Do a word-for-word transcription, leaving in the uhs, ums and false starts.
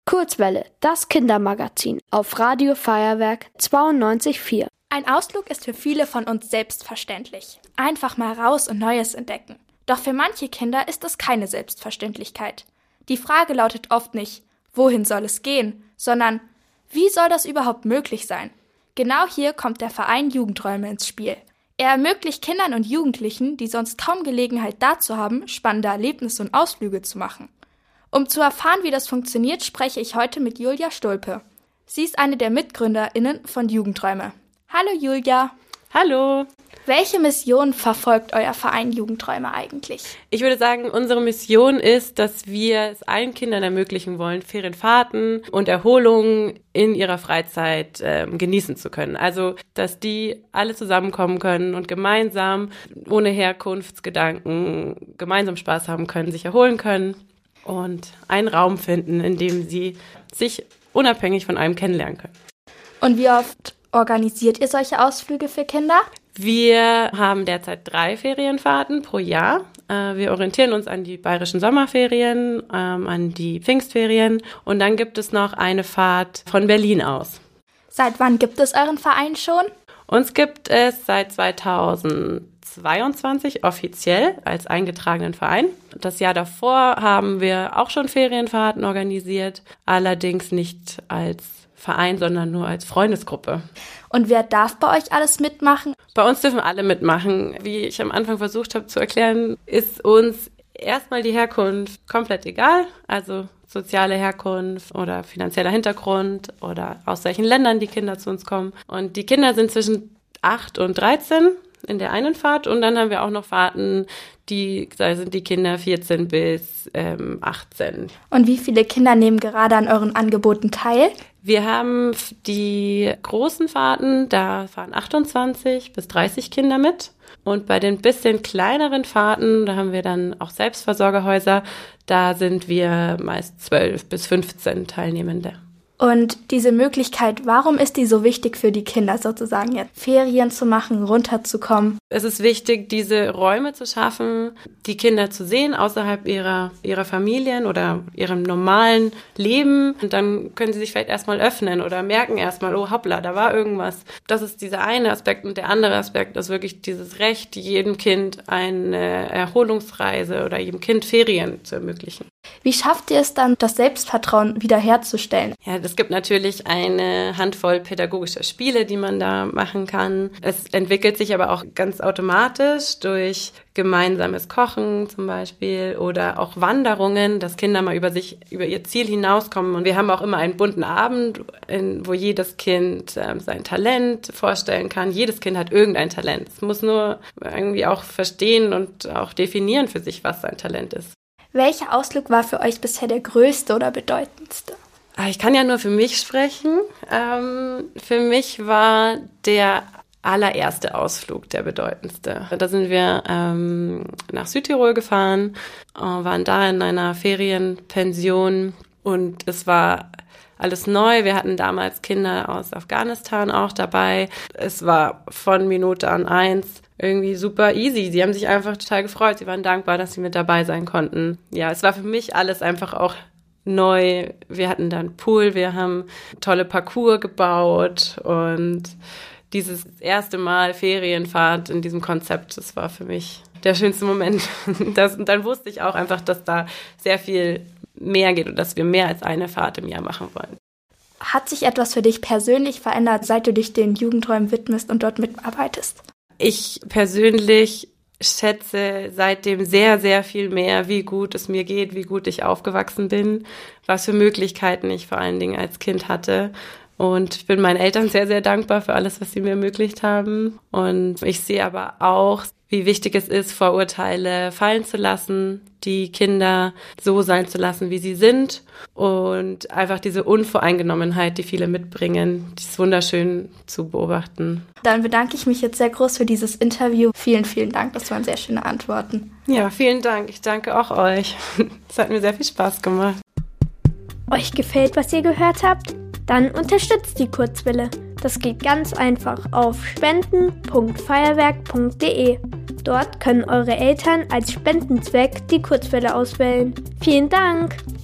Kurzwelle, das Kindermagazin auf Radio Feuerwerk zweiundneunzig Komma vier. Ein Ausflug ist für viele von uns selbstverständlich. Einfach mal raus und Neues entdecken. Doch für manche Kinder ist das keine Selbstverständlichkeit. Die Frage lautet oft nicht, wohin soll es gehen, sondern wie soll das überhaupt möglich sein? Genau hier kommt der Verein Jugendräume ins Spiel. Er ermöglicht Kindern und Jugendlichen, die sonst kaum Gelegenheit dazu haben, spannende Erlebnisse und Ausflüge zu machen. Um zu erfahren, wie das funktioniert, spreche ich heute mit Julia Stulpe. Sie ist eine der MitgründerInnen von Jugendräume. Hallo Julia. Hallo. Welche Mission verfolgt euer Verein Jugendräume eigentlich? Ich würde sagen, unsere Mission ist, dass wir es allen Kindern ermöglichen wollen, Ferienfahrten und Erholungen in ihrer Freizeit äh, genießen zu können. Also, dass die alle zusammenkommen können und gemeinsam, ohne Herkunftsgedanken, gemeinsam Spaß haben können, sich erholen können und einen Raum finden, in dem sie sich unabhängig von einem kennenlernen können. Und wie oft organisiert ihr solche Ausflüge für Kinder? Wir haben derzeit drei Ferienfahrten pro Jahr. Wir orientieren uns an die bayerischen Sommerferien, an die Pfingstferien und dann gibt es noch eine Fahrt von Berlin aus. Seit wann gibt es euren Verein schon? Uns gibt es seit zweitausendzweiundzwanzig offiziell als eingetragenen Verein. Das Jahr davor haben wir auch schon Ferienfahrten organisiert, allerdings nicht als Verein, sondern nur als Freundesgruppe. Und wer darf bei euch alles mitmachen? Bei uns dürfen alle mitmachen. Wie ich am Anfang versucht habe zu erklären, ist uns erstmal die Herkunft komplett egal. Also soziale Herkunft oder finanzieller Hintergrund oder aus welchen Ländern die Kinder zu uns kommen. Und die Kinder sind zwischen acht und dreizehn in der einen Fahrt und dann haben wir auch noch Fahrten, die, da sind die Kinder vierzehn bis ähm, achtzehn. Und wie viele Kinder nehmen gerade an euren Angeboten teil? Wir haben die großen Fahrten, da fahren achtundzwanzig bis dreißig Kinder mit. Und bei den bisschen kleineren Fahrten, da haben wir dann auch Selbstversorgerhäuser, da sind wir meist zwölf bis fünfzehn Teilnehmende. Und diese Möglichkeit, warum ist die so wichtig für die Kinder sozusagen jetzt? Ferien zu machen, runterzukommen? Es ist wichtig, diese Räume zu schaffen, die Kinder zu sehen außerhalb ihrer, ihrer Familien oder ihrem normalen Leben. Und dann können sie sich vielleicht erstmal öffnen oder merken erstmal, oh hoppla, da war irgendwas. Das ist dieser eine Aspekt. Und der andere Aspekt ist wirklich dieses Recht, jedem Kind eine Erholungsreise oder jedem Kind Ferien zu ermöglichen. Wie schafft ihr es dann, das Selbstvertrauen wiederherzustellen? Ja, es gibt natürlich eine Handvoll pädagogischer Spiele, die man da machen kann. Es entwickelt sich aber auch ganz automatisch durch gemeinsames Kochen zum Beispiel oder auch Wanderungen, dass Kinder mal über sich, über ihr Ziel hinauskommen. Und wir haben auch immer einen bunten Abend, in, wo jedes Kind äh, sein Talent vorstellen kann. Jedes Kind hat irgendein Talent. Es muss nur irgendwie auch verstehen und auch definieren für sich, was sein Talent ist. Welcher Ausflug war für euch bisher der größte oder bedeutendste? Ich kann ja nur für mich sprechen. Ähm, für mich war der allererste Ausflug der bedeutendste. Da sind wir ähm, nach Südtirol gefahren, äh, waren da in einer Ferienpension und es war alles neu. Wir hatten damals Kinder aus Afghanistan auch dabei. Es war von Minute an eins irgendwie super easy. Sie haben sich einfach total gefreut. Sie waren dankbar, dass sie mit dabei sein konnten. Ja, es war für mich alles einfach auch neu. Wir hatten dann einen Pool, wir haben tolle Parcours gebaut und dieses erste Mal Ferienfahrt in diesem Konzept, das war für mich der schönste Moment. Das, und dann wusste ich auch einfach, dass da sehr viel mehr geht und dass wir mehr als eine Fahrt im Jahr machen wollen. Hat sich etwas für dich persönlich verändert, seit du dich den Jugendräumen widmest und dort mitarbeitest? Ich persönlich schätze seitdem sehr, sehr viel mehr, wie gut es mir geht, wie gut ich aufgewachsen bin, was für Möglichkeiten ich vor allen Dingen als Kind hatte. Und ich bin meinen Eltern sehr, sehr dankbar für alles, was sie mir ermöglicht haben. Und ich sehe aber auch, wie wichtig es ist, Vorurteile fallen zu lassen, die Kinder so sein zu lassen, wie sie sind und einfach diese Unvoreingenommenheit, die viele mitbringen, die ist wunderschön zu beobachten. Dann bedanke ich mich jetzt sehr groß für dieses Interview. Vielen, vielen Dank, das waren sehr schöne Antworten. Ja, vielen Dank. Ich danke auch euch. Es hat mir sehr viel Spaß gemacht. Euch gefällt, was ihr gehört habt? Dann unterstützt die Kurzwelle. Das geht ganz einfach auf spenden punkt feuerwerk punkt de. Dort können eure Eltern als Spendenzweck die Kurzwelle auswählen. Vielen Dank!